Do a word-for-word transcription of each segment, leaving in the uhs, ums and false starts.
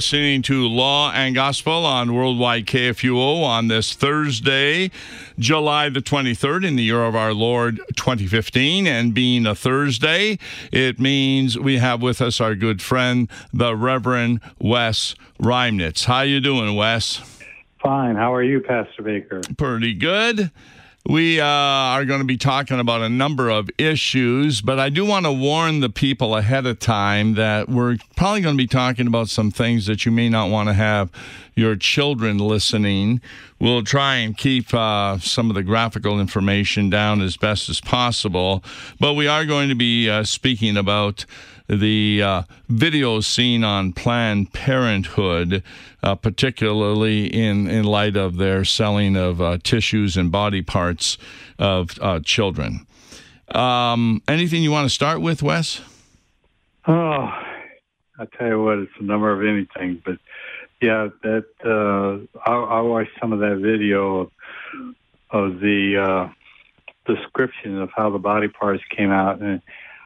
listening to Law and Gospel on Worldwide K F U O on this Thursday, July the twenty-third in the year of our Lord twenty fifteen. And being a Thursday, it means we have with us our good friend, the Reverend Wes Reimnitz. How you doing, Wes? Fine. How are you, Pastor Baker? Pretty good. We uh, are going to be talking about a number of issues, but I do want to warn the people ahead of time that we're probably going to be talking about some things that you may not want to have your children listening. We'll try and keep uh, some of the graphical information down as best as possible, but we are going to be uh, speaking about the uh, videos seen on Planned Parenthood, uh, particularly in, in light of their selling of uh, tissues and body parts of uh, children. Um, anything you want to start with, Wes? Oh, I tell you what, it's a number of anything, but yeah, that uh, I, I watched some of that video of, of the uh, description of how the body parts came out, and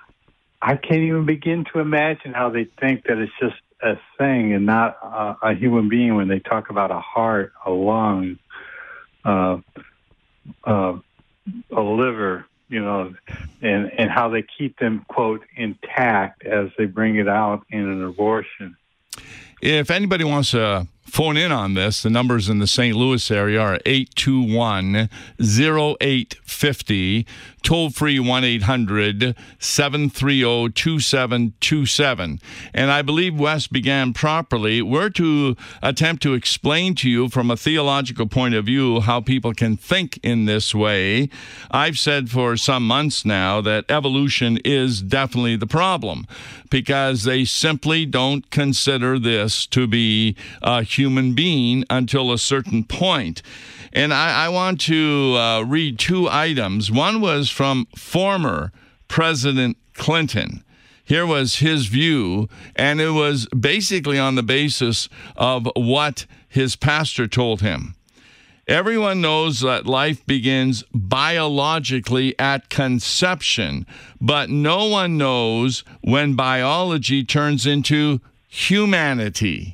I can't even begin to imagine how they think that it's just a thing and not a, a human being when they talk about a heart, a lung, uh, uh, a liver, you know, and, and how they keep them, quote, intact as they bring it out in an abortion. If anybody wants to phone in on this, the numbers in the Saint Louis area are eight two one, oh eight five oh, toll-free one eight hundred, seven three zero, two seven two seven. And I believe Wes began properly. We're to attempt to explain to you from a theological point of view how people can think in this way. I've said for some months now that evolution is definitely the problem because they simply don't consider this to be a human being until a certain point. And I, I want to uh, read two items. One was from former President Clinton. Here was his view, and it was basically on the basis of what his pastor told him. Everyone knows that life begins biologically at conception, but no one knows when biology turns into humanity.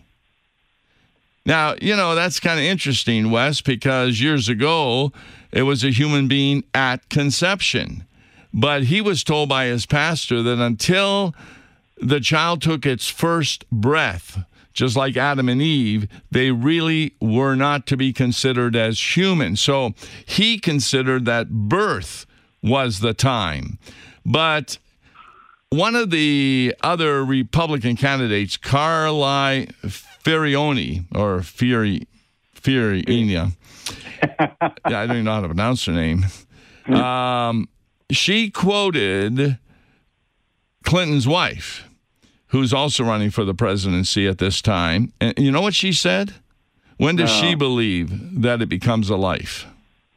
Now, you know, that's kind of interesting, Wes, because years ago, it was a human being at conception. But he was told by his pastor that until the child took its first breath, just like Adam and Eve, they really were not to be considered as human. So he considered that birth was the time. But one of the other Republican candidates, Carly Fiorina, or Fiori, Fiorina, I don't even know how to pronounce her name. Um, she quoted Clinton's wife, who's also running for the presidency at this time. And you know what she said? When does no. she believe that it becomes a life?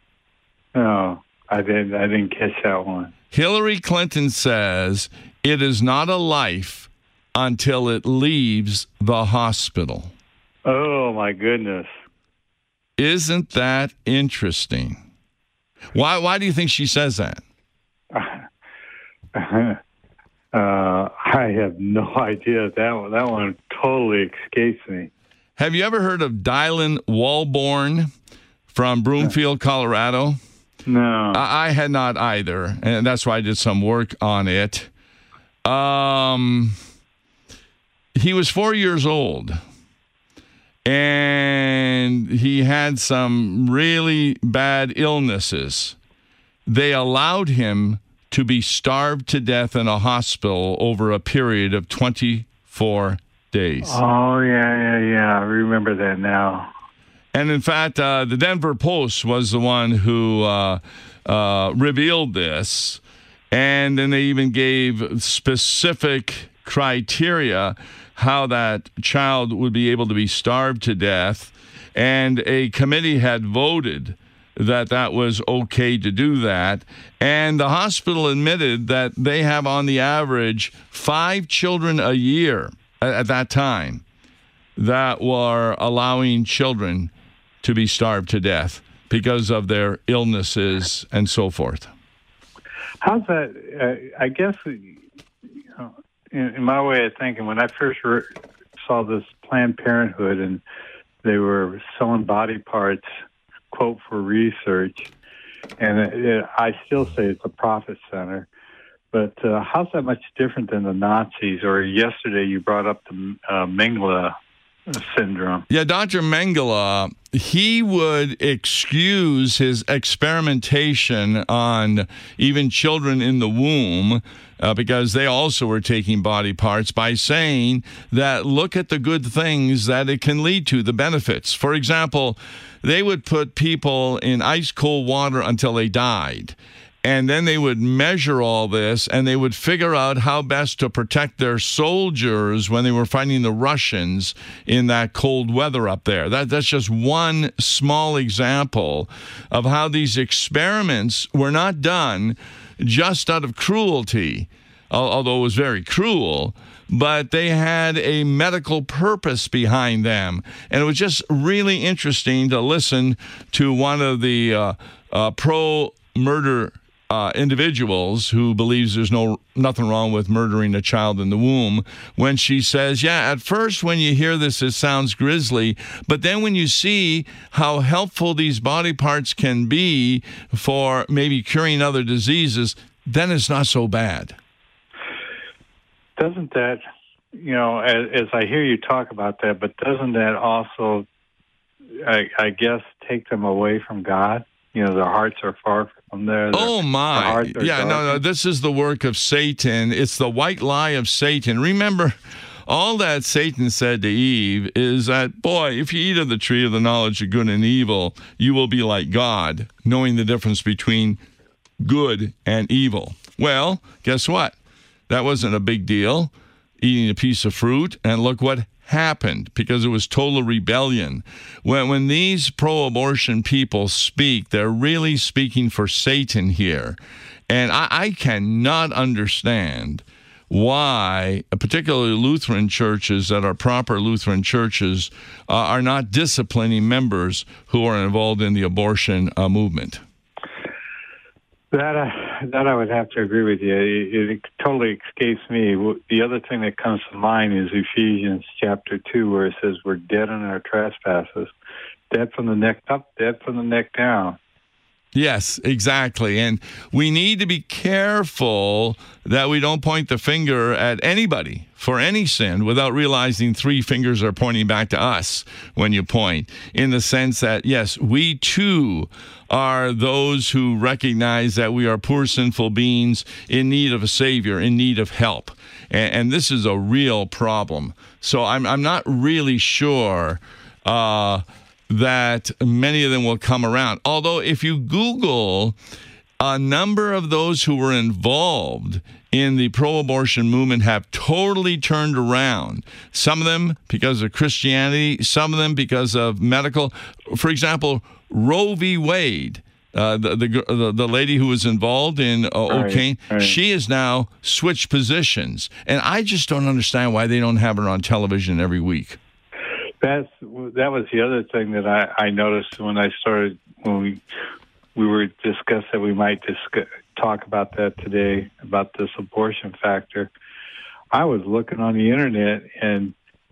No, I didn't. I didn't catch that one. Hillary Clinton says it is not a life until it leaves the hospital. Oh, my goodness. Isn't that interesting? Why Why do you think she says that? uh, I have no idea. That one, that one totally escapes me. Have you ever heard of Dylan Walborn from Broomfield, Colorado? No. I, I had not either, and that's why I did some work on it. Um... He was four years old, and he had some really bad illnesses. They allowed him to be starved to death in a hospital over a period of twenty-four days. Oh, yeah, yeah, yeah. I remember that now. And in fact, uh, the Denver Post was the one who uh, uh, revealed this, and then they even gave specific criteria how that child would be able to be starved to death, and a committee had voted that that was okay to do that, and the hospital admitted that they have on the average five children a year at, at that time that were allowing children to be starved to death because of their illnesses and so forth. How's that? Uh, I guess, you know, in, in my way of thinking, when I first re- saw this Planned Parenthood, and they were selling body parts, quote, for research. And it, it, I still say it's a profit center. But uh, how's that much different than the Nazis? Or yesterday you brought up the uh, Mengele syndrome. Yeah, Doctor Mengele, he would excuse his experimentation on even children in the womb uh, because they also were taking body parts by saying that look at the good things that it can lead to, the benefits. For example, they would put people in ice cold water until they died. And then they would measure all this, and they would figure out how best to protect their soldiers when they were fighting the Russians in that cold weather up there. That, that's just one small example of how these experiments were not done just out of cruelty, although it was very cruel, but they had a medical purpose behind them. And it was just really interesting to listen to one of the uh, uh, pro-murder Uh, individuals who believes there's no nothing wrong with murdering a child in the womb, when she says, yeah, at first when you hear this, it sounds grisly, but then when you see how helpful these body parts can be for maybe curing other diseases, then it's not so bad. Doesn't that, you know, as, as I hear you talk about that, but doesn't that also, I, I guess, take them away from God? You know, their hearts are far from there. Their, oh, my. Yeah, no, no, this is the work of Satan. It's the white lie of Satan. Remember, all that Satan said to Eve is that, boy, if you eat of the tree of the knowledge of good and evil, you will be like God, knowing the difference between good and evil. Well, guess what? That wasn't a big deal, eating a piece of fruit, and look what happened, because it was total rebellion. When when these pro-abortion people speak, they're really speaking for Satan here. And I, I cannot understand why, particularly Lutheran churches that are proper Lutheran churches, uh, are not disciplining members who are involved in the abortion uh, movement. That uh, that I would have to agree with you. It, it totally escapes me. The other thing that comes to mind is Ephesians chapter two, where it says we're dead in our trespasses, dead from the neck up, dead from the neck down. Yes, exactly. And we need to be careful that we don't point the finger at anybody for any sin without realizing three fingers are pointing back to us when you point, in the sense that, yes, we too are those who recognize that we are poor, sinful beings in need of a Savior, in need of help. And, and this is a real problem. So I'm, I'm not really sure uh, that many of them will come around. Although if you Google a number of those who were involved in the pro-abortion movement have totally turned around. Some of them because of Christianity, some of them because of medical. For example, Roe v. Wade, uh, the, the the lady who was involved in uh, O'Kane, right, right. she has now switched positions. And I just don't understand why they don't have her on television every week. That's that was the other thing that I, I noticed when I started when we we were discussed that we might discuss, talk about that today, about this abortion factor. I was looking on the internet, and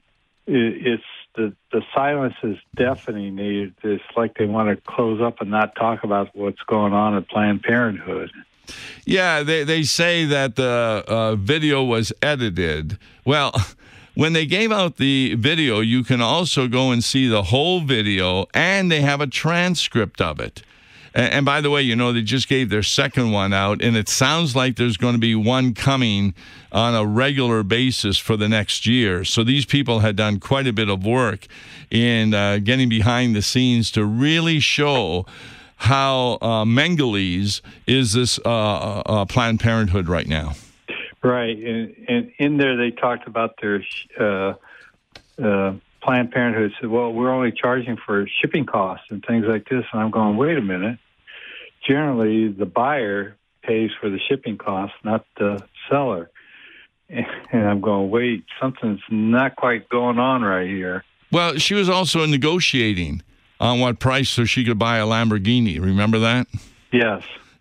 it, it's the the silence is deafening. They, it's like they want to close up and not talk about what's going on at Planned Parenthood. Yeah, they they say that the uh, video was edited. Well, when they gave out the video, you can also go and see the whole video, and they have a transcript of it. And, and by the way, you know, they just gave their second one out, and it sounds like there's going to be one coming on a regular basis for the next year. So these people had done quite a bit of work in uh, getting behind the scenes to really show how uh, Mengele is this uh, uh, Planned Parenthood right now. Right, and, and in there they talked about their uh, uh, Planned Parenthood said, well, we're only charging for shipping costs and things like this. And I'm going, wait a minute. Generally, the buyer pays for the shipping costs, not the seller. And I'm going, wait, something's not quite going on right here. Well, she was also negotiating on what price so she could buy a Lamborghini. Remember that? Yes.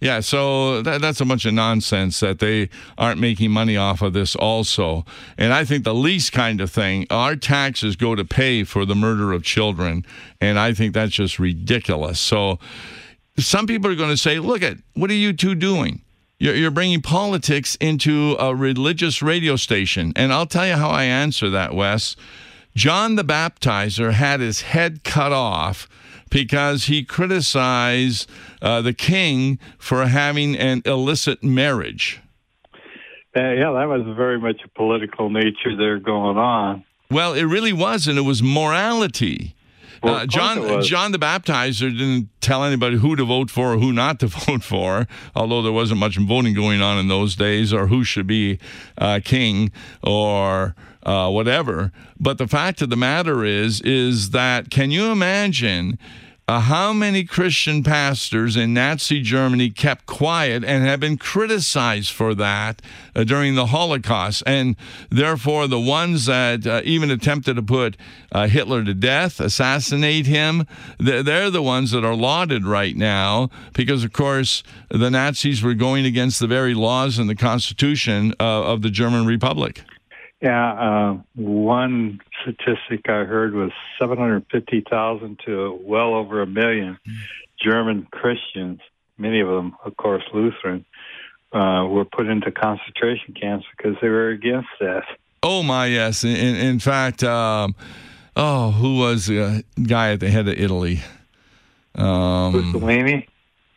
Yeah, so that, that's a bunch of nonsense that they aren't making money off of this also. And I think the least kind of thing, our taxes go to pay for the murder of children, and I think that's just ridiculous. So some people are going to say, look at, what are you two doing? You're, you're bringing politics into a religious radio station. And I'll tell you how I answer that, Wes. John the Baptizer had his head cut off because he criticized uh, the king for having an illicit marriage. Uh, yeah, that was very much a political nature there going on. Well, it really was, and it was morality. Well, uh, John John the Baptizer didn't tell anybody who to vote for or who not to vote for, although there wasn't much voting going on in those days, or who should be uh, king or uh, whatever. But the fact of the matter is, is that can you imagine uh, how many Christian pastors in Nazi Germany kept quiet and have been criticized for that uh, during the Holocaust? And therefore, the ones that uh, even attempted to put uh, Hitler to death, assassinate him, they're, they're the ones that are lauded right now because, of course, the Nazis were going against the very laws and the Constitution uh, of the German Republic. Yeah, uh, one statistic I heard was seven hundred fifty thousand to well over a million German Christians, many of them, of course, Lutheran, uh, were put into concentration camps because they were against that. Oh, my, yes. In, in fact, um, oh, who was the guy at the head of Italy? Um, Mussolini?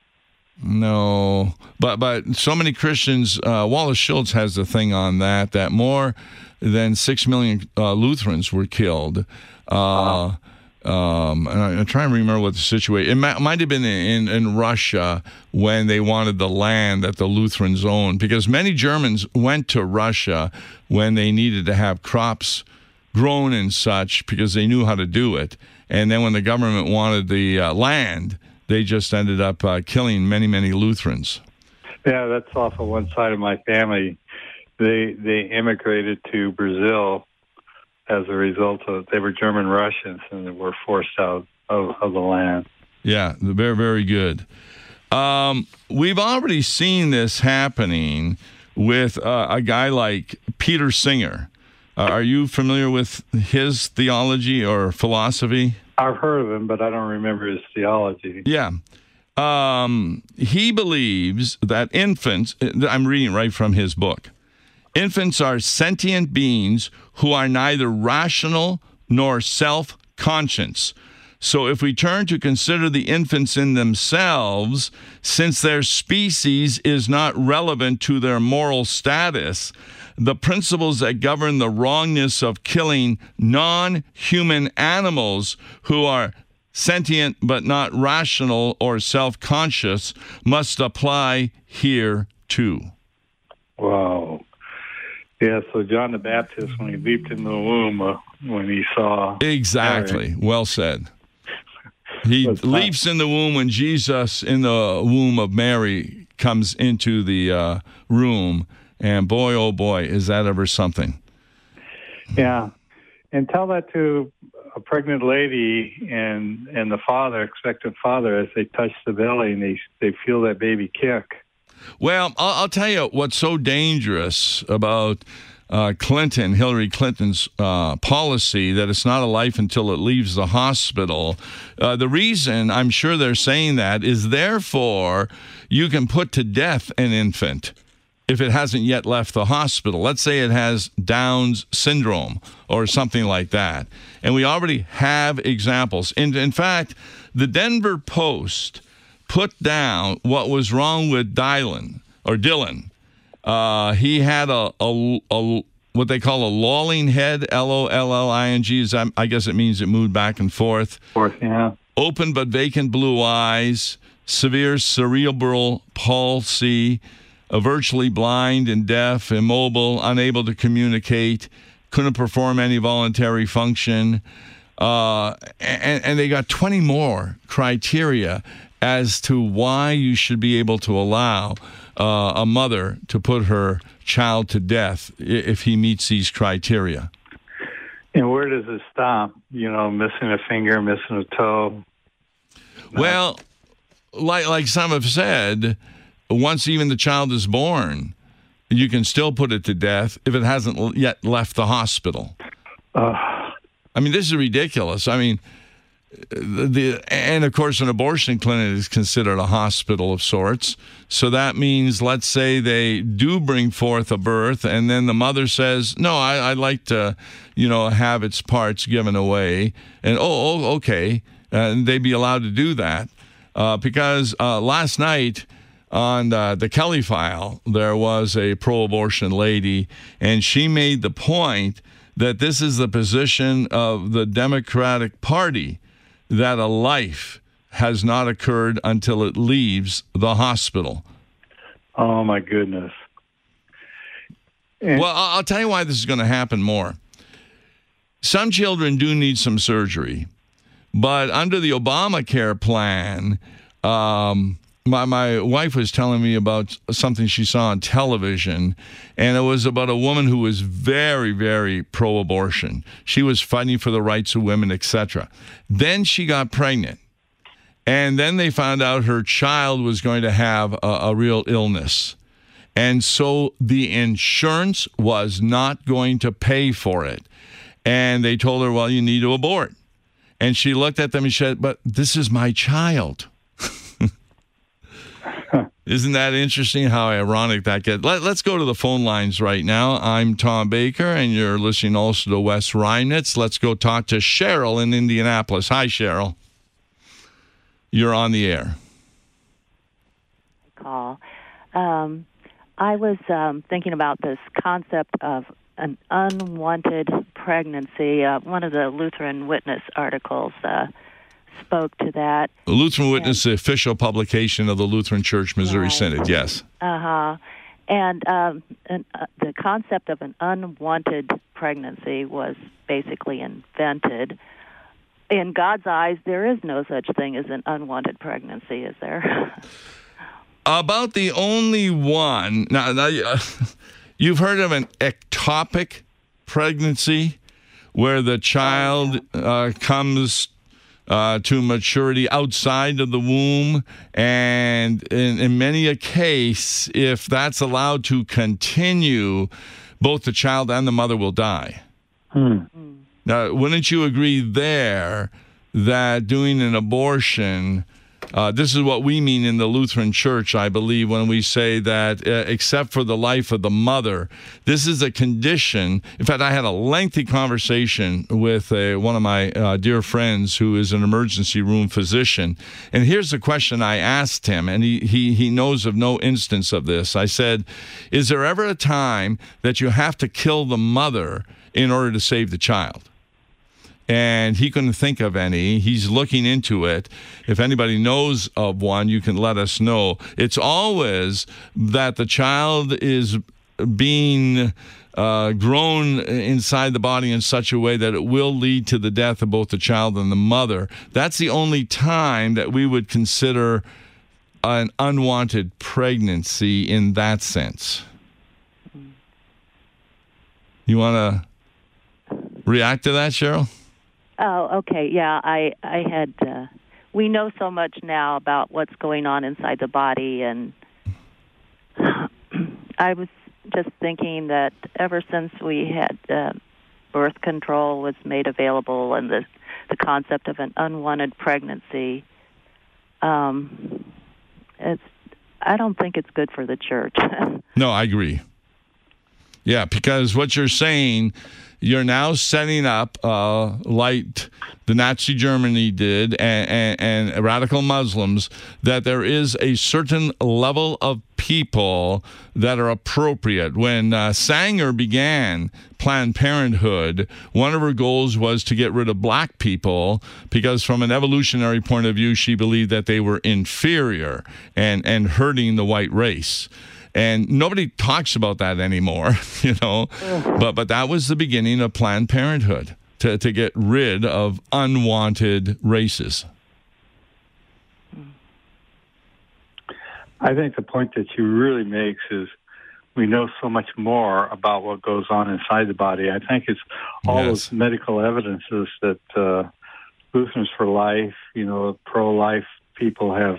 No, but but so many Christians, uh, Wallace Schultz has a thing on that, that more than six million uh, Lutherans were killed. Uh, um, and I, I'm trying to remember what the situation, it might, might have been in, in Russia when they wanted the land that the Lutherans owned, because many Germans went to Russia when they needed to have crops grown and such because they knew how to do it. And then when the government wanted the uh, land, they just ended up uh, killing many, many Lutherans. Yeah, that's off of one side of my family. They they immigrated to Brazil as a result of, they were German Russians and they were forced out of, of the land. Yeah, very, very good. Um, we've already seen this happening with uh, a guy like Peter Singer. Uh, are you familiar with his theology or philosophy? I've heard of him, but I don't remember his theology. Yeah. Um, he believes that infants, I'm reading right from his book, infants are sentient beings who are neither rational nor self-conscious. So if we turn to consider the infants in themselves, since their species is not relevant to their moral status, the principles that govern the wrongness of killing non-human animals who are sentient but not rational or self-conscious must apply here too. Wow. Yeah, so John the Baptist, when he leaped in the womb, uh, when he saw... Exactly. Mary. Well said. He leaps in the womb when Jesus, in the womb of Mary, comes into the uh, room. And boy, oh boy, is that ever something. Yeah. And tell that to a pregnant lady and and the father, expectant father, as they touch the belly and they, they feel that baby kick. Well, I'll, I'll tell you what's so dangerous about uh, Clinton, Hillary Clinton's uh, policy, that it's not a life until it leaves the hospital. Uh, the reason I'm sure they're saying that is therefore you can put to death an infant if it hasn't yet left the hospital. Let's say it has Down's syndrome or something like that. And we already have examples. In, in fact, the Denver Post put down what was wrong with Dylan, or Dylan. Uh, he had a, a, a what they call a lolling head, L O L L I N G. I guess it means it moved back and forth. Forth, yeah. Open but vacant blue eyes, severe cerebral palsy, Uh, virtually blind and deaf, immobile, unable to communicate, couldn't perform any voluntary function. Uh, and, and they got twenty more criteria as to why you should be able to allow uh, a mother to put her child to death if he meets these criteria. And where does it stop? You know, missing a finger, missing a toe? Well, like like some have said, once even the child is born, you can still put it to death if it hasn't yet left the hospital. Uh, I mean, this is ridiculous. I mean, the, the and of course, an abortion clinic is considered a hospital of sorts. So that means, let's say they do bring forth a birth, and then the mother says, "No, I, I'd like to, you know, have its parts given away." And oh, oh okay, and they'd be allowed to do that uh, because uh, last night, on uh, the Kelly File, there was a pro-abortion lady, and she made the point that this is the position of the Democratic Party, that a life has not occurred until it leaves the hospital. oh, my goodness. And, Well, I'll I'll tell you why this is going to happen more. Some children do need some surgery, but under the Obamacare plan, um, My, my wife was telling me about something she saw on television, and it was about a woman who was very, very pro-abortion. She was fighting for the rights of women, et cetera. Then she got pregnant, and then they found out her child was going to have a, a real illness. And so the insurance was not going to pay for it. And they told her, well, you need to abort. And she looked at them and said, but this is my child. Isn't that interesting how ironic that gets? Let, let's go to the phone lines right now. I'm Tom Baker, and you're listening also to Wes Reinitz. Let's go talk to Cheryl in Indianapolis. Hi, Cheryl. You're on the air. Call. Um, I was um, thinking about this concept of an unwanted pregnancy. Uh, one of the Lutheran Witness articles uh, spoke to that. The Lutheran Witness, the official publication of the Lutheran Church Missouri Right. Synod, yes. Uh-huh. And, um, and uh, the concept of an unwanted pregnancy was basically invented. In God's eyes, there is no such thing as an unwanted pregnancy, is there? About the only one, now, now uh, you've heard of an ectopic pregnancy where the child uh, comes Uh, to maturity outside of the womb, and in, in many a case, if that's allowed to continue, both the child and the mother will die. hmm. Now, wouldn't you agree there that doing an abortion, uh, this is what we mean in the Lutheran Church, I believe, when we say that uh, except for the life of the mother, this is a condition. In fact, I had a lengthy conversation with a, one of my uh, dear friends who is an emergency room physician. And here's the question I asked him, and he, he, he knows of no instance of this. I said, is there ever a time that you have to kill the mother in order to save the child? And he couldn't think of any. He's looking into it. If anybody knows of one, you can let us know. It's always that the child is being uh, grown inside the body in such a way that it will lead to the death of both the child and the mother. That's the only time that we would consider an unwanted pregnancy in that sense. You want to react to that, Cheryl? Oh, okay. Yeah, I, I had, uh, we know so much now about what's going on inside the body, and I was just thinking that ever since we had uh, birth control was made available and the, the concept of an unwanted pregnancy, um, it's, I don't think it's good for the church. No, I agree. Yeah, because what you're saying, you're now setting up, uh, like the Nazi Germany did and, and, and radical Muslims, that there is a certain level of people that are appropriate. When uh, Sanger began Planned Parenthood, one of her goals was to get rid of black people because from an evolutionary point of view, she believed that they were inferior and, and hurting the white race. And nobody talks about that anymore, you know. But but that was the beginning of Planned Parenthood, to, to get rid of unwanted races. I think the point that she really makes is we know so much more about what goes on inside the body. I think it's all Yes. those medical evidences that uh, Lutherans for Life, you know, pro-life people have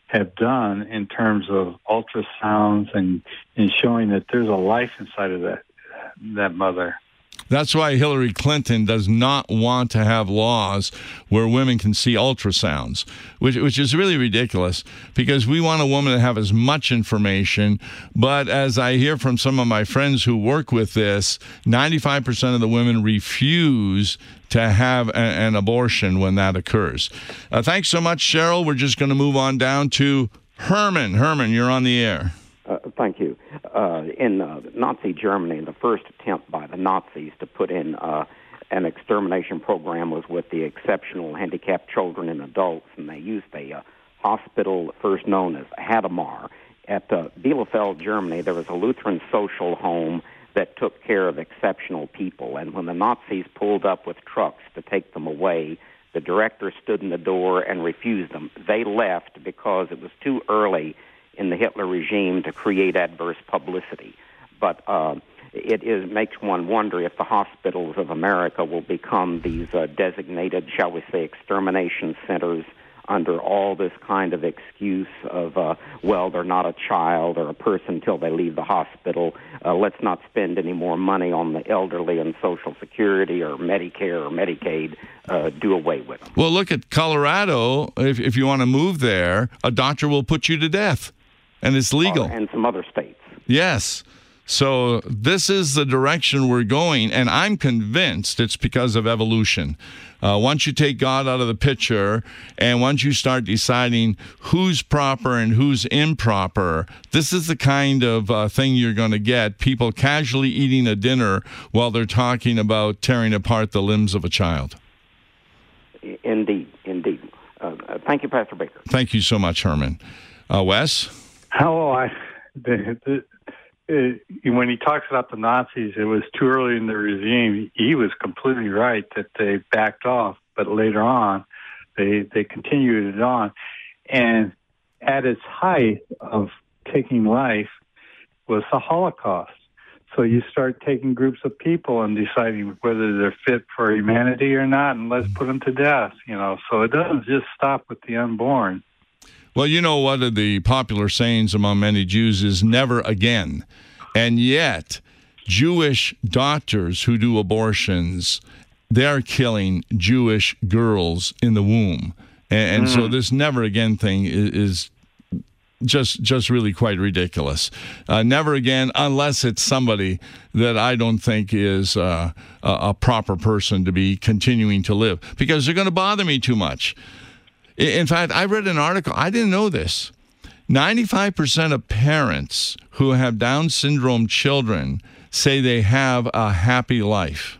have done in terms of ultrasounds and, and showing that there's a life inside of that that mother. That's why Hillary Clinton does not want to have laws where women can see ultrasounds, which which is really ridiculous, because we want a woman to have as much information. But as I hear from some of my friends who work with this, ninety-five percent of the women refuse to have a, an abortion when that occurs. Uh, thanks so much, Cheryl. We're just going to move on down to Herman. Herman, you're on the air. Uh, thank you. Uh, in uh, Nazi Germany, the first attempt by the Nazis to put in uh, an extermination program was with the exceptional handicapped children and adults, and they used a uh, hospital first known as Hadamar. At uh, Bielefeld, Germany, there was a Lutheran social home that took care of exceptional people, and when the Nazis pulled up with trucks to take them away, the director stood in the door and refused them. They left because it was too early in the Hitler regime to create adverse publicity. But uh, it is makes one wonder if the hospitals of America will become these uh, designated, shall we say, extermination centers under all this kind of excuse of, uh, well, they're not a child or a person until they leave the hospital. Uh, let's not spend any more money on the elderly and Social Security or Medicare or Medicaid. Uh, do away with them. Well, look at Colorado. If, if you want to move there, a doctor will put you to death. And it's legal. Uh, and some other states. Yes. So this is the direction we're going, and I'm convinced it's because of evolution. Uh, once you take God out of the picture, and once you start deciding who's proper and who's improper, this is the kind of uh, thing you're going to get. People casually eating a dinner while they're talking about tearing apart the limbs of a child. Indeed, indeed. Uh, thank you, Pastor Baker. Thank you so much, Herman. Uh, Wes? Oh, I, the, the, it, when he talks about the Nazis, it was too early in the regime. He was completely right that they backed off, but later on, they they continued it on. And at its height of taking life was the Holocaust. So you start taking groups of people and deciding whether they're fit for humanity or not, and let's put them to death. You know, so it doesn't just stop with the unborn. Well, you know, one of the popular sayings among many Jews is never again. And yet, Jewish doctors who do abortions, they're killing Jewish girls in the womb. And, and mm. so this never again thing is, is just just really quite ridiculous. Uh, never again, unless it's somebody that I don't think is uh, a, a proper person to be continuing to live, because they're going to bother me too much. In fact, I read an article, I didn't know this. ninety-five percent of parents who have Down syndrome children say they have a happy life.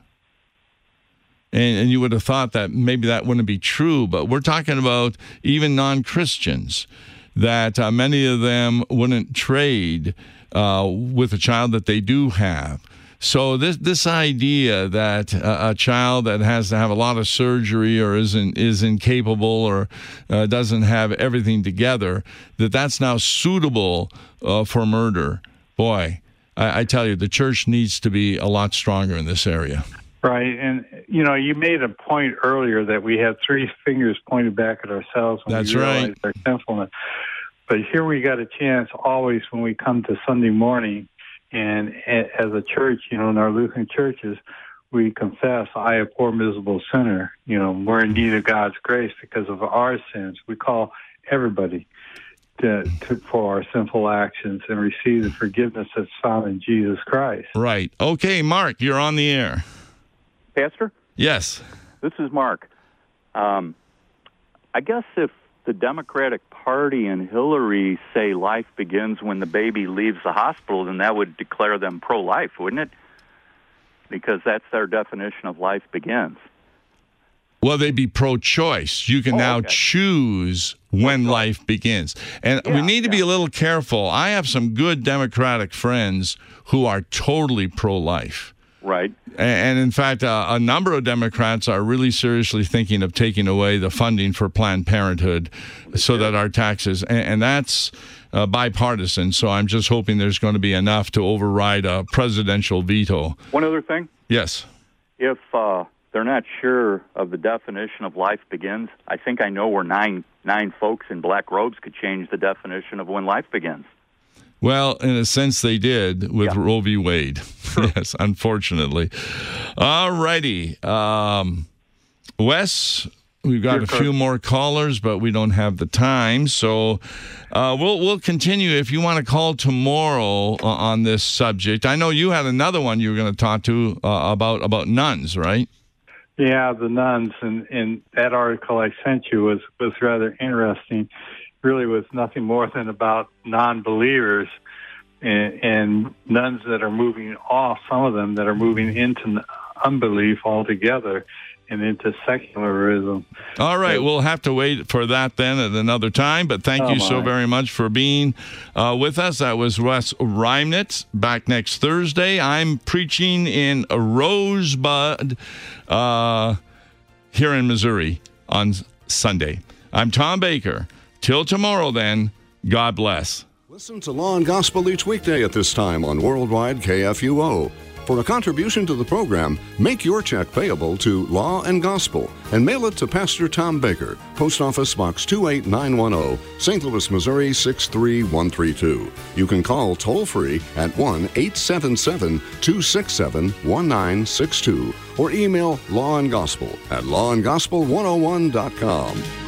And, and you would have thought that maybe that wouldn't be true, but we're talking about even non-Christians, that uh, many of them wouldn't trade uh, with a child that they do have. So this this idea that a, a child that has to have a lot of surgery or isn't is incapable or uh, doesn't have everything together, that that's now suitable uh, for murder. Boy, I, I tell you, the church needs to be a lot stronger in this area. Right, and you know, you made a point earlier that we have three fingers pointed back at ourselves when that's we realize right. our sinfulness. But here we got a chance always when we come to Sunday morning. And as a church, you know, in our Lutheran churches, we confess, I, a poor, miserable sinner. You know, we're in need of God's grace because of our sins. We call everybody to, to, for our sinful actions and receive the forgiveness that's found in Jesus Christ. Right. Okay, Mark, you're on the air. Pastor? Yes. This is Mark. Um, I guess if the Democratic Party and Hillary say life begins when the baby leaves the hospital, then that would declare them pro-life, wouldn't it? Because that's their definition of life begins. Well, they'd be pro-choice. You can oh, now okay. choose when pro-choice. life begins. And yeah, we need to yeah. be a little careful. I have some good Democratic friends who are totally pro-life. Right. And, in fact, uh, a number of Democrats are really seriously thinking of taking away the funding for Planned Parenthood so that our taxes, and, and that's uh, bipartisan, so I'm just hoping there's going to be enough to override a presidential veto. One other thing? Yes. If uh, they're not sure of the definition of life begins, I think I know where nine nine folks in black robes could change the definition of when life begins. Well, in a sense, they did with Yeah. Roe v. Wade. Sure. Yes, unfortunately. All righty. Um, Wes, we've got Sure, a sir. few more callers, but we don't have the time. So uh, we'll we'll continue. If you want to call tomorrow uh, on this subject. I know you had another one you were going to talk to uh, about, about nuns, right? Yeah, the nuns, and, and that article I sent you was, was rather interesting. Really was nothing more than about non-believers and, and nuns that are moving off, some of them that are moving into unbelief altogether and into secularism. All right, So- we'll have to wait for that then at another time, but thank Oh, you so my. very much for being uh, with us. That was Wes Reimnitz. Back next Thursday. I'm preaching in Rosebud uh, here in Missouri on Sunday. I'm Tom Baker. Till tomorrow then, God bless. Listen to Law and Gospel each weekday at this time on Worldwide K F U O. For a contribution to the program, make your check payable to Law and Gospel and mail it to Pastor Tom Baker, Post Office Box two eight nine one zero, Saint Louis, Missouri six three one three two. You can call toll-free at one eight seven seven, two six seven, one nine six two or email Law and Gospel at law and gospel one oh one dot com.